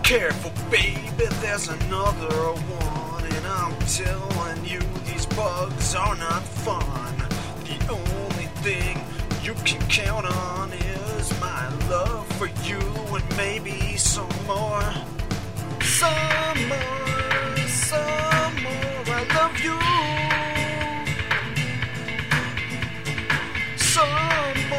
careful, baby, there's another one. And I'm telling you, these bugs are not fun. The only thing you can count on is my love for you and maybe some more. Some more, some more, I love you. Some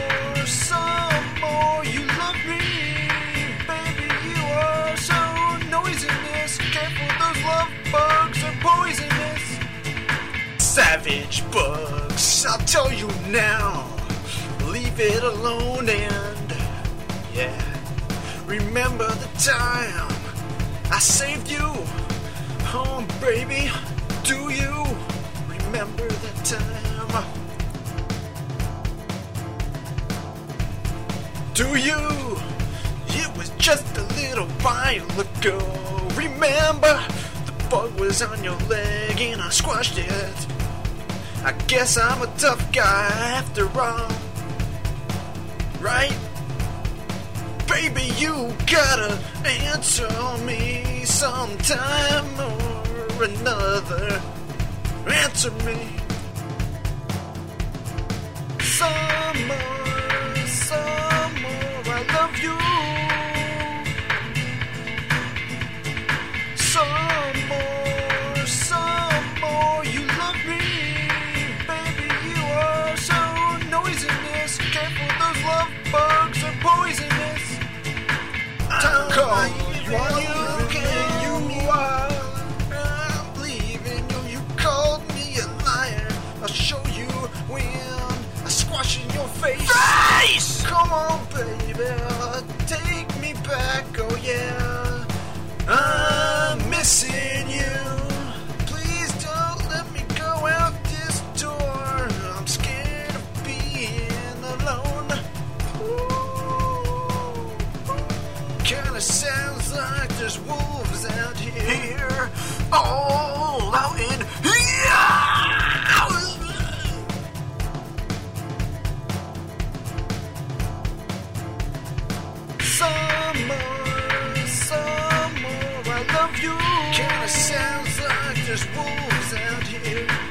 more, you love me. Baby, you are so noisiness. Careful, those love bugs are poisonous. Savage bugs, I'll tell you now. Leave it alone and, yeah. Remember the time I saved you. Oh, baby, do you remember that time? Do you? It was just a little while ago. Remember, the bug was on your leg and I squashed it. I guess I'm a tough guy after all, right? Baby, you gotta answer me sometime or another. Answer me. Some more, I love you. Some more, you love me. Baby, you are so noisiness. Careful, those love bugs are poisonous. Time calling on you, and you are. I'm leaving you. You called me a liar. I'll show you when I squash in your face. Come on, baby, take me back. Oh yeah, I'm missing you. Please don't let me go out this door. I'm scared of being alone. Kinda sounds like there's wolves out here. All out in here. Some more, I love you. Kinda sounds like there's wolves out here.